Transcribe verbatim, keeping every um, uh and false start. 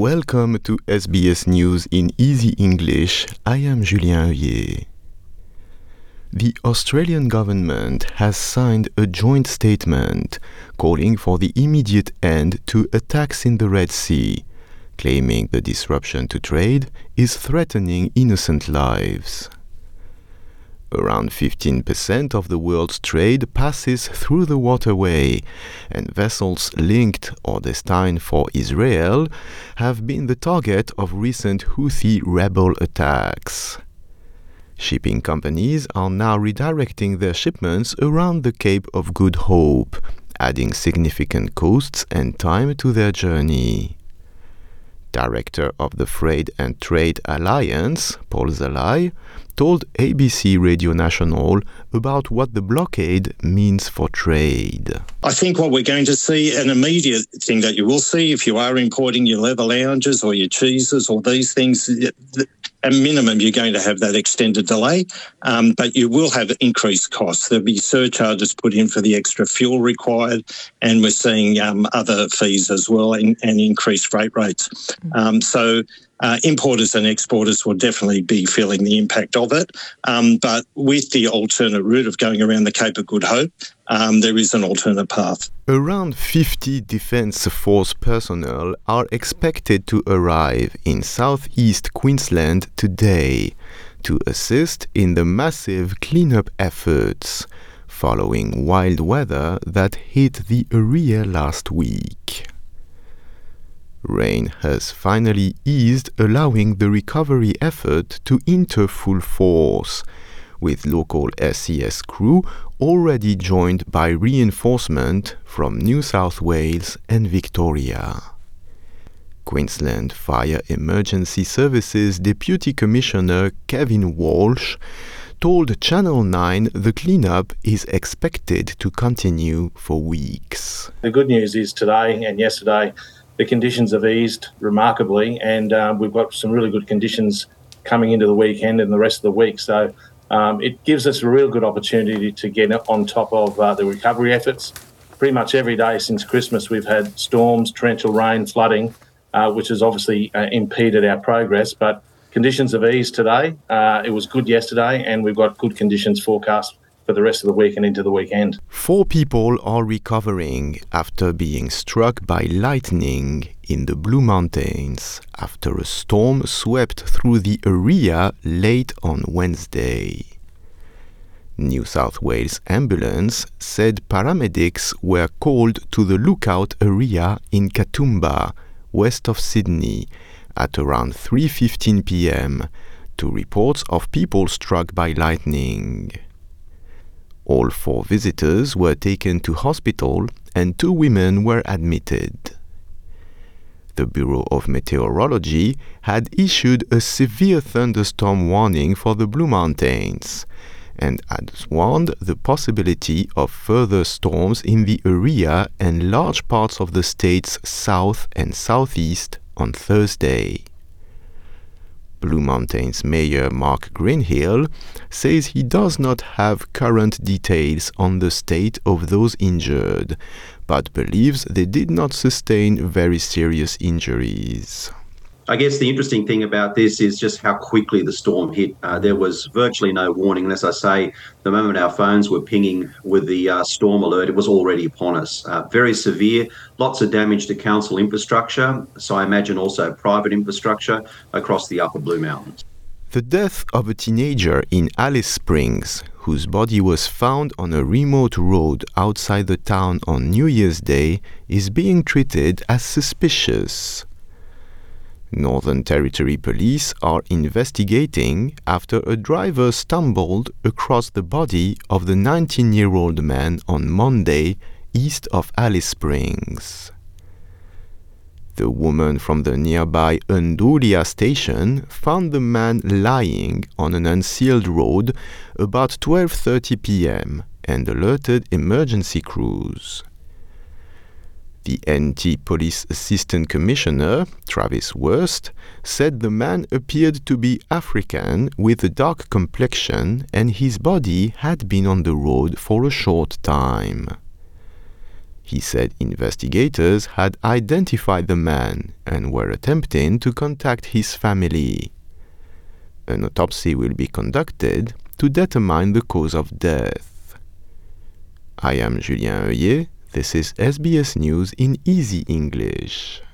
Welcome to S B S News in Easy English. I am Julien Heuillet. The Australian government has signed a joint statement calling for the immediate end to attacks in the Red Sea, claiming the disruption to trade is threatening innocent lives. Around fifteen percent of the world's trade passes through the waterway, and vessels linked or destined for Israel have been the target of recent Houthi rebel attacks. Shipping companies are now redirecting their shipments around the Cape of Good Hope, adding significant costs and time to their journey. Director of the Freight and Trade Alliance, Paul Zalai, told A B C Radio National about what the blockade means for trade. I think what we're going to see, an immediate thing that you will see if you are importing your leather lounges or your cheeses or these things, at minimum you're going to have that extended delay, um, but you will have increased costs. There'll be surcharges put in for the extra fuel required, and we're seeing um, other fees as well and, and increased freight rates. Um, so Uh, importers and exporters will definitely be feeling the impact of it. Um, but with the alternate route of going around the Cape of Good Hope, um, there is an alternate path. Around fifty Defence Force personnel are expected to arrive in southeast Queensland today to assist in the massive cleanup efforts following wild weather that hit the area last week. Rain has finally eased, allowing the recovery effort to enter full force, with local S C S crew already joined by reinforcement from New South Wales and Victoria. Queensland Fire Emergency Services Deputy Commissioner Kevin Walsh told Channel nine the cleanup is expected to continue for weeks. The good news is today and yesterday the conditions have eased remarkably, and uh, we've got some really good conditions coming into the weekend and the rest of the week. So um, it gives us a real good opportunity to get on top of uh, the recovery efforts. Pretty much every day since Christmas we've had storms, torrential rain, flooding, uh, which has obviously uh, impeded our progress. But conditions have eased today. Uh, it was good yesterday, and we've got good conditions forecast for the rest of the week and into the weekend. Four people are recovering after being struck by lightning in the Blue Mountains after a storm swept through the area late on Wednesday. New South Wales Ambulance said paramedics were called to the lookout area in Katoomba, west of Sydney, at around three fifteen p.m. to reports of people struck by lightning. All four visitors were taken to hospital and two women were admitted. The Bureau of Meteorology had issued a severe thunderstorm warning for the Blue Mountains and had warned the possibility of further storms in the area and large parts of the state's south and southeast on Thursday. Blue Mountains Mayor Mark Greenhill says he does not have current details on the state of those injured, but believes they did not sustain very serious injuries. I guess the interesting thing about this is just how quickly the storm hit. Uh, there was virtually no warning. And as I say, the moment our phones were pinging with the uh, storm alert, it was already upon us. Uh, very severe, lots of damage to council infrastructure. So I imagine also private infrastructure across the upper Blue Mountains. The death of a teenager in Alice Springs, whose body was found on a remote road outside the town on New Year's Day, is being treated as suspicious. Northern Territory Police are investigating after a driver stumbled across the body of the nineteen-year-old man on Monday east of Alice Springs. The woman from the nearby Undulia station found the man lying on an unsealed road about twelve thirty p.m. and alerted emergency crews. The N T Police Assistant Commissioner, Travis Wurst, said the man appeared to be African with a dark complexion and his body had been on the road for a short time. He said investigators had identified the man and were attempting to contact his family. An autopsy will be conducted to determine the cause of death. I am Julien Heuillet. This is S B S News in Easy English.